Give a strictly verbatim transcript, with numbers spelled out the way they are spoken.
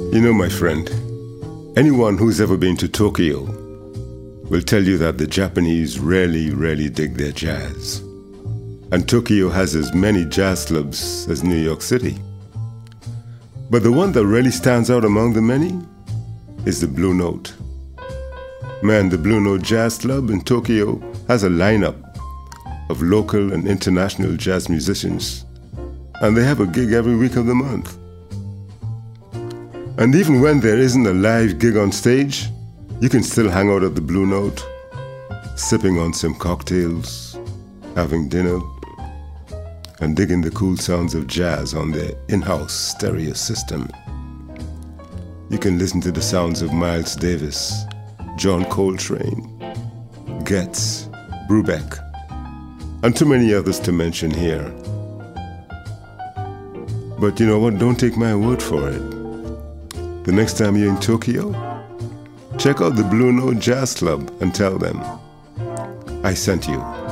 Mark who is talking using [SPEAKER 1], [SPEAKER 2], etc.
[SPEAKER 1] You know, my friend, anyone who's ever been to Tokyo will tell you that the Japanese really, really dig their jazz. And Tokyo has as many jazz clubs as New York City. But the one that really stands out among the many is the Blue Note. Man, the Blue Note Jazz Club in Tokyo has a lineup of local and international jazz musicians, and they have a gig every week of the month. And even when there isn't a live gig on stage, you can still hang out at the Blue Note, sipping on some cocktails, having dinner, and digging the cool sounds of jazz on their in-house stereo system. You can listen to the sounds of Miles Davis, John Coltrane, Getz, Brubeck, and too many others to mention here. But you know what? Don't take my word for it. The next time you're in Tokyo, check out the Blue Note Jazz Club and tell them I sent you.